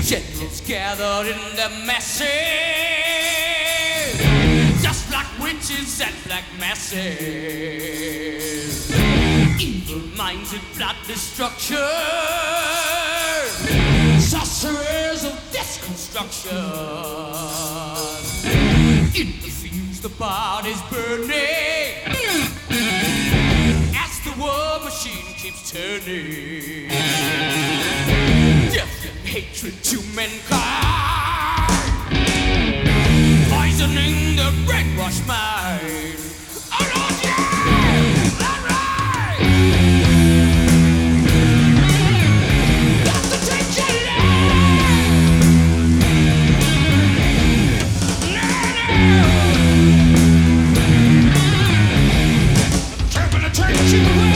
Generals gathered in the masses, just like witches at black masses. Evil minds and blood destruction, sorcerers of deconstruction. In the fields the bodies burning, as the war machine keeps turning. Death and hatred to mankind, poisoning the brainwashed mind. Oh Lord, yeah! Alright! Got to take your life! No, no! I'm gonna take you away!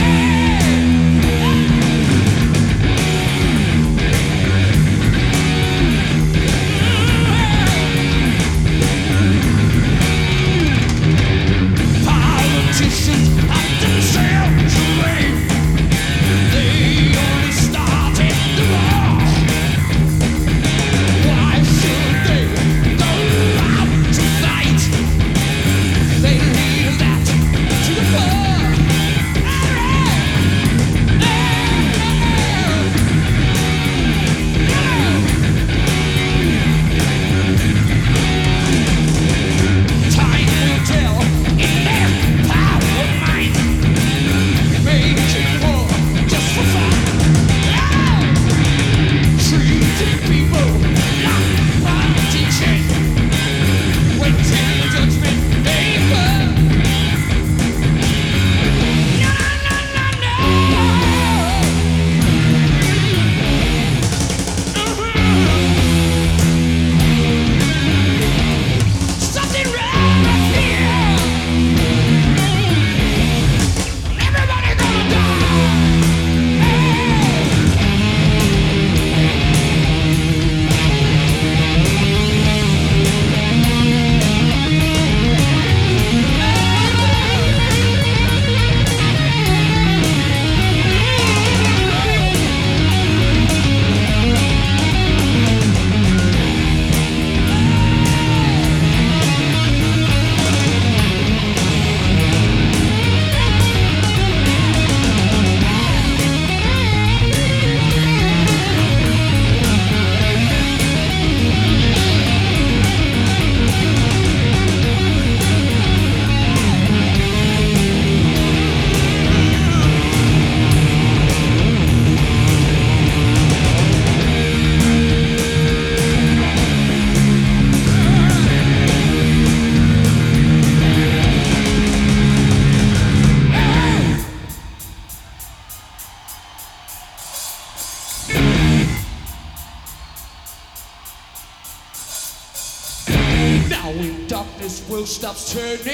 Now when darkness will stops turning,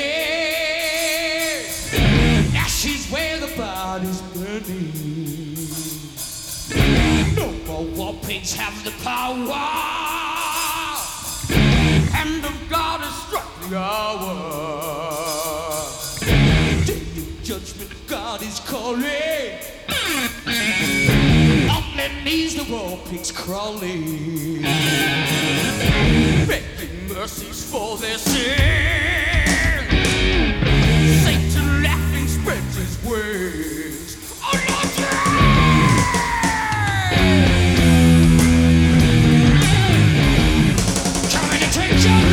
ashes where the body's burning. No more war pigs have the power. Hand of God has struck the hour. Day of judgment, God is calling. On their knees the war pigs crawling, begging mercies for their sin. Satan laughing spreads his wings. Oh Lord, yeah! Coming to take your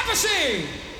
Prophecy!